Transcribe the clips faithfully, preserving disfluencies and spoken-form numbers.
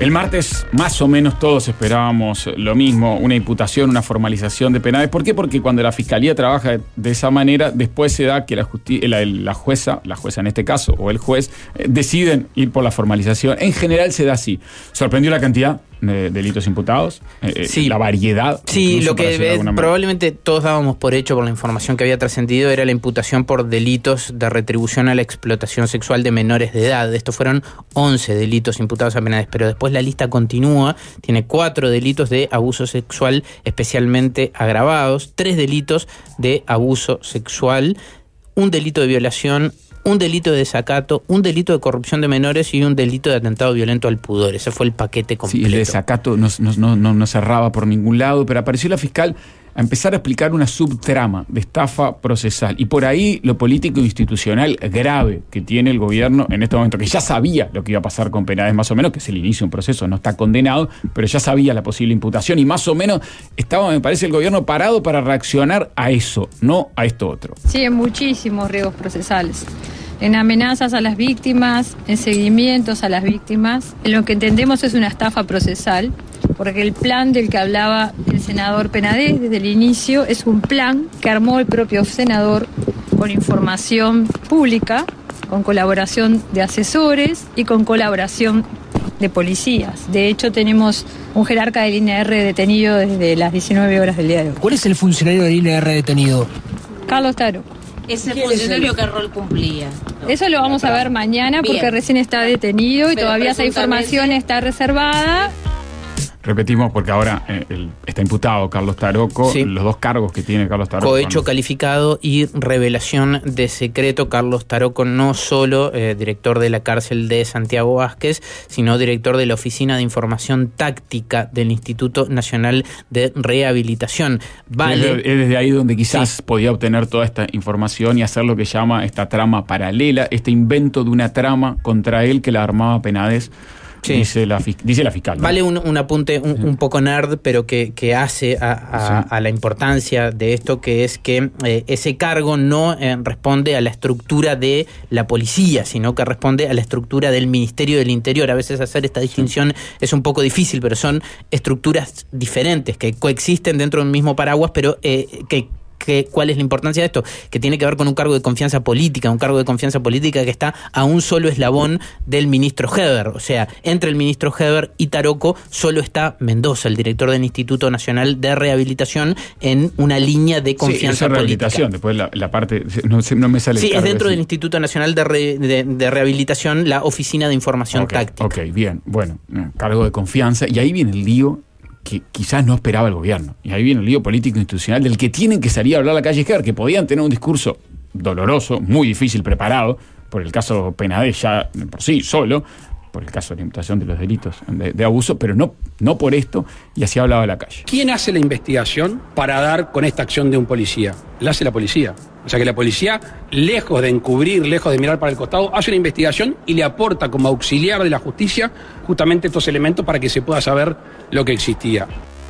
El martes, más o menos todos esperábamos lo mismo, una imputación, una formalización de Penades. ¿Por qué? Porque cuando la Fiscalía trabaja de esa manera, después se da que la, justi- la, la jueza, la jueza en este caso, o el juez, eh, deciden ir por la formalización. En general se da así. Sorprendió la cantidad de delitos imputados, eh, sí. la variedad. Sí, lo que eh, probablemente todos dábamos por hecho por la información que había trascendido era la imputación por delitos de retribución a la explotación sexual de menores de edad. Estos fueron once delitos imputados a Penades, pero después la lista continúa, tiene cuatro delitos de abuso sexual especialmente agravados, tres delitos de abuso sexual, un delito de violación, un delito de desacato, un delito de corrupción de menores y un delito de atentado violento al pudor. Ese fue el paquete completo. Sí, el desacato no, no, no, no cerraba por ningún lado, pero apareció la fiscal a empezar a explicar una subtrama de estafa procesal. Y por ahí lo político e institucional grave que tiene el gobierno en este momento, que ya sabía lo que iba a pasar con Penades más o menos, que es el inicio de un proceso, no está condenado, pero ya sabía la posible imputación y más o menos estaba, me parece, el gobierno parado para reaccionar a eso, no a esto otro. Sí, en muchísimos riesgos procesales. En amenazas a las víctimas, en seguimientos a las víctimas. En lo que entendemos es una estafa procesal, porque el plan del que hablaba el senador Penades desde el inicio es un plan que armó el propio senador con información pública, con colaboración de asesores y con colaboración de policías. De hecho, tenemos un jerarca del I N R detenido desde las diecinueve horas del día de hoy. ¿Cuál es el funcionario del I N R detenido? Carlos Taro. Ese funcionario, ¿qué rol cumplía? Eso lo vamos a ver mañana porque Bien. recién está detenido y Pero todavía esa información está reservada. Repetimos porque ahora eh, el, está imputado Carlos Taroco, sí. Los dos cargos que tiene Carlos Taroco. Cohecho cuando... calificado y revelación de secreto. Carlos Taroco no solo eh, director de la cárcel de Santiago Vázquez, sino director de la Oficina de Información Táctica del Instituto Nacional de Rehabilitación. Vale. Es desde ahí donde quizás sí. podía obtener toda esta información y hacer lo que llama esta trama paralela, este invento de una trama contra él que la armaba Penades. Sí. Dice, la, dice la fiscal, ¿no? Vale un, un apunte un, sí. un poco nerd, pero que, que hace a, a, sí. a la importancia de esto, que es que eh, ese cargo no eh, responde a la estructura de la policía, sino que responde a la estructura del Ministerio del Interior. A veces hacer esta distinción sí. es un poco difícil, pero son estructuras diferentes que coexisten dentro de un mismo paraguas, pero eh, que Que, ¿cuál es la importancia de esto? Que tiene que ver con un cargo de confianza política, un cargo de confianza política que está a un solo eslabón del ministro Heber. O sea, entre el ministro Heber y Taroco solo está Mendoza, el director del Instituto Nacional de Rehabilitación, en una línea de confianza sí, política. Rehabilitación, después la, la parte, no, no me sale. Sí, es dentro del Instituto Nacional de, Re, de, de Rehabilitación, la Oficina de Información okay, Táctica. Ok, bien, bueno, cargo de confianza, y ahí viene el lío que quizás no esperaba el gobierno. Y ahí viene el lío político institucional del que tienen que salir a hablar la calle Heber, que podían tener un discurso doloroso, muy difícil, preparado, por el caso Penades ya por sí solo, por el caso de la imputación de los delitos de, de abuso, pero no, no por esto, y así hablaba la calle. ¿Quién hace la investigación para dar con esta acción de un policía? La hace la policía. O sea que la policía, lejos de encubrir, lejos de mirar para el costado, hace una investigación y le aporta como auxiliar de la justicia justamente estos elementos para que se pueda saber lo que existía.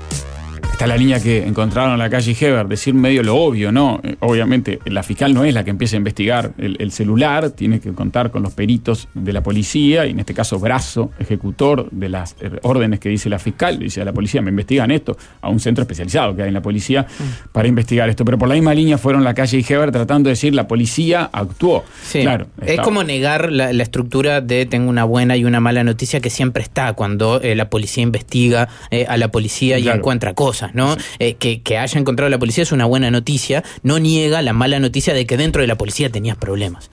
Está la línea que encontraron en la calle Heber, decir medio lo obvio, ¿no? Eh, obviamente la fiscal no es la que empieza a investigar el, el celular, tiene que contar con los peritos de la policía, y en este caso brazo ejecutor de las órdenes que dice la fiscal, dice a la policía, me investigan esto, a un centro especializado que hay en la policía mm. para investigar esto. Pero por la misma línea fueron la calle Heber tratando de decir la policía actuó. Sí. Claro, es como negar la, la estructura de tengo una buena y una mala noticia que siempre está cuando eh, la policía investiga eh, a la policía y claro. encuentra cosas, ¿no? Sí. Eh, que, que haya encontrado la policía es una buena noticia, no niega la mala noticia de que dentro de la policía tenías problemas.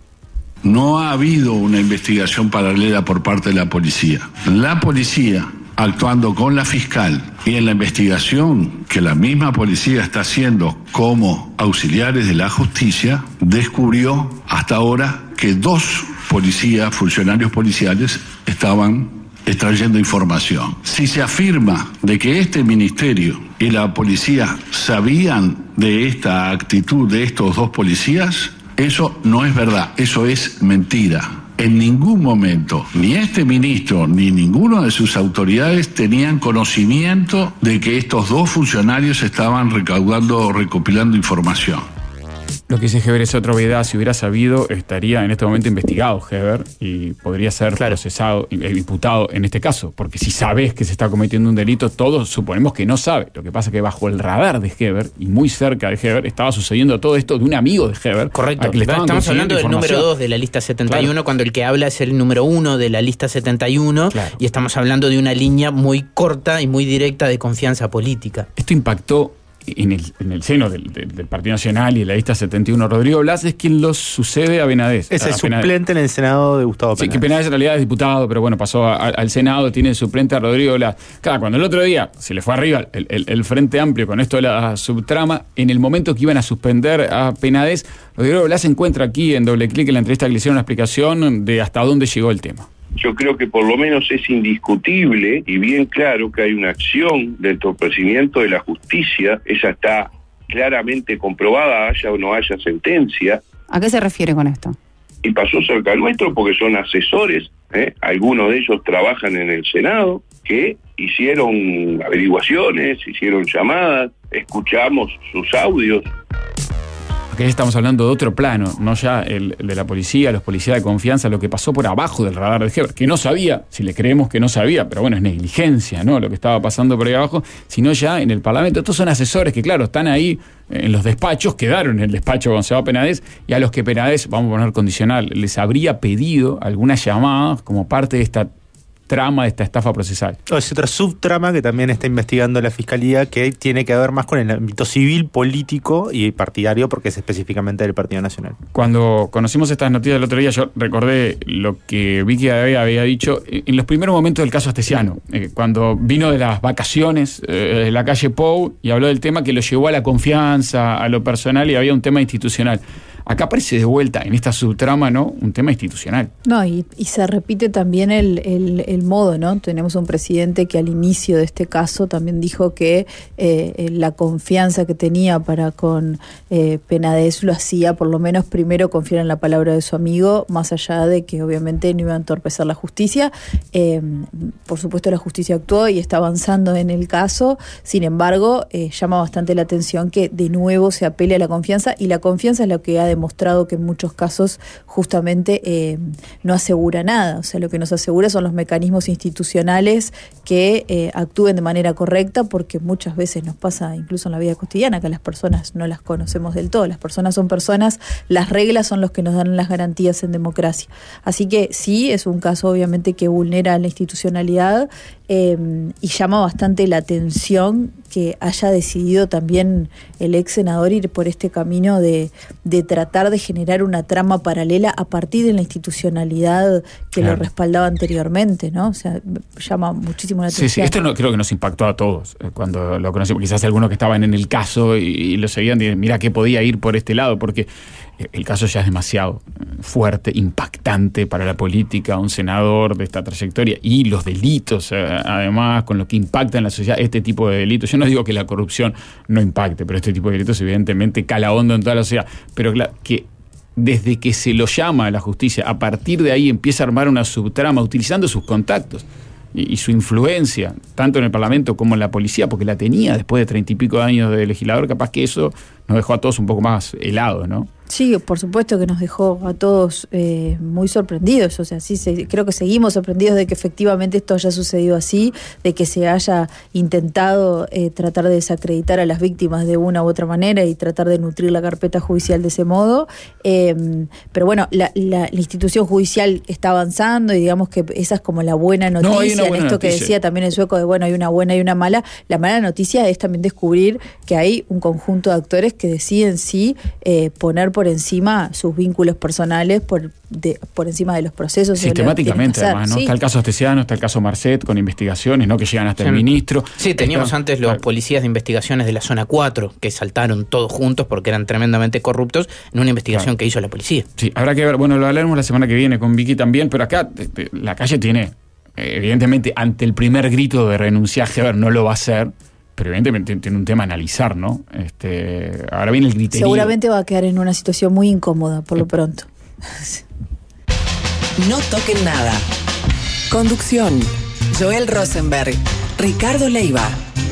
No ha habido una investigación paralela por parte de la policía. La policía, actuando con la fiscal y en la investigación que la misma policía está haciendo como auxiliares de la justicia, descubrió hasta ahora que dos policías, funcionarios policiales, estaban extrayendo información. Si se afirma de que este ministerio y la policía sabían de esta actitud de estos dos policías, eso no es verdad, eso es mentira. En ningún momento, ni este ministro ni ninguna de sus autoridades tenían conocimiento de que estos dos funcionarios estaban recaudando o recopilando información. Lo que dice Heber es otra obviedad. Si hubiera sabido, estaría en este momento investigado Heber y podría ser claro. procesado, eh, imputado en este caso. Porque si sabes que se está cometiendo un delito, todos suponemos que no sabe. Lo que pasa es que bajo el radar de Heber y muy cerca de Heber estaba sucediendo todo esto de un amigo de Heber. Correcto. Le Estamos hablando del número dos de la lista setenta y uno, claro. cuando el que habla es el número uno de la lista setenta y uno. Claro. Y estamos hablando de una línea muy corta y muy directa de confianza política. Esto impactó En el, en el seno del, del, del Partido Nacional y de la lista setenta y uno, Rodrigo Blas es quien lo sucede a Penades. Es el a suplente Penades. en el Senado de Gustavo Penades. Sí, que Penades en realidad es diputado, pero bueno, pasó a, a, al Senado, tiene el suplente a Rodrigo Blas. Claro, cuando el otro día se le fue arriba el, el, el Frente Amplio con esto de la subtrama, en el momento que iban a suspender a Penades, Rodrigo Blas se encuentra aquí en Doble Clic en la entrevista que le hicieron una explicación de hasta dónde llegó el tema. Yo creo que por lo menos es indiscutible y bien claro que hay una acción de entorpecimiento de la justicia. Esa está claramente comprobada, haya o no haya sentencia. ¿A qué se refiere con esto? Y pasó cerca nuestro porque son asesores, ¿eh? Algunos de ellos trabajan en el Senado, que hicieron averiguaciones, hicieron llamadas, escuchamos sus audios. Aquí estamos hablando de otro plano, no ya el, el de la policía, los policías de confianza, lo que pasó por abajo del radar de Heber, que no sabía, si le creemos que no sabía, pero bueno, es negligencia, ¿no? Lo que estaba pasando por ahí abajo, sino ya en el Parlamento. Estos son asesores que, claro, están ahí en los despachos, quedaron en el despacho cuando se va a Penades, y a los que Penades, vamos a poner condicional, les habría pedido algunas llamadas como parte de esta trama de esta estafa procesal. Oh, es otra subtrama que también está investigando la Fiscalía, que tiene que ver más con el ámbito civil, político y partidario, porque es específicamente del Partido Nacional. Cuando conocimos estas noticias el otro día, yo recordé lo que Vicky había, había dicho en los primeros momentos del caso Astesiano, eh, cuando vino de las vacaciones eh, de la calle Pou y habló del tema que lo llevó a la confianza, a lo personal, y había un tema institucional. Acá aparece de vuelta, en esta subtrama, ¿no?, un tema institucional. No, y, y se repite también el, el, el modo, ¿no? Tenemos un presidente que al inicio de este caso también dijo que eh, la confianza que tenía para con eh, Penades lo hacía, por lo menos primero, confiar en la palabra de su amigo, más allá de que obviamente no iba a entorpecer la justicia. Eh, por supuesto la justicia actuó y está avanzando en el caso, sin embargo, eh, llama bastante la atención que de nuevo se apele a la confianza, y la confianza es lo que ha demostrado demostrado que en muchos casos justamente eh, no asegura nada. O sea, lo que nos asegura son los mecanismos institucionales que eh, actúen de manera correcta, porque muchas veces nos pasa incluso en la vida cotidiana que las personas no las conocemos del todo. Las personas son personas, las reglas son los que nos dan las garantías en democracia. Así que sí, es un caso obviamente que vulnera la institucionalidad eh, y llama bastante la atención que haya decidido también el ex senador ir por este camino de, de tratar de generar una trama paralela a partir de la institucionalidad que claro. lo respaldaba anteriormente, ¿no? O sea, llama muchísimo la atención. Sí, sí, esto no, creo que nos impactó a todos cuando lo conocimos. Quizás algunos que estaban en el caso y, y lo seguían, y mira que podía ir por este lado, porque el caso ya es demasiado fuerte, impactante para la política, un senador de esta trayectoria, y los delitos, además, con lo que impacta en la sociedad, este tipo de delitos. Yo no digo que la corrupción no impacte, pero este tipo de delitos evidentemente cala hondo en toda la sociedad. Pero claro, que desde que se lo llama a la justicia, a partir de ahí empieza a armar una subtrama utilizando sus contactos y, y su influencia, tanto en el Parlamento como en la policía, porque la tenía después de treinta y pico de años de legislador. Capaz que eso nos dejó a todos un poco más helados, ¿no? Sí, por supuesto que nos dejó a todos eh, muy sorprendidos. O sea, sí, se, creo que seguimos sorprendidos de que efectivamente esto haya sucedido así, de que se haya intentado eh, tratar de desacreditar a las víctimas de una u otra manera y tratar de nutrir la carpeta judicial de ese modo. Eh, pero bueno, la, la, la institución judicial está avanzando, y digamos que esa es como la buena noticia, no, hay una buena en esto noticia. Que decía también el Sueco de, bueno, hay una buena y una mala. La mala noticia es también descubrir que hay un conjunto de actores que deciden sí eh, poner por encima sus vínculos personales, por de, por encima de los procesos. Sistemáticamente, además, ¿no? Sí. Está el caso Astesiano, está el caso Marcet, con investigaciones, ¿no?, que llegan hasta sí. el ministro. Sí, teníamos está, antes los claro. policías de investigaciones de la zona cuatro, que saltaron todos juntos porque eran tremendamente corruptos en una investigación claro. que hizo la policía. Sí, habrá que ver, bueno, lo hablaremos la semana que viene con Vicky también, pero acá de, de, la calle tiene, eh, evidentemente, ante el primer grito de renunciar, Heber no lo va a hacer, pero evidentemente tiene un tema a analizar, ¿no? Este, ahora viene el griterío. Seguramente va a quedar en una situación muy incómoda, por lo pronto. No toquen nada. Conducción: Joel Rosenberg, Ricardo Leiva.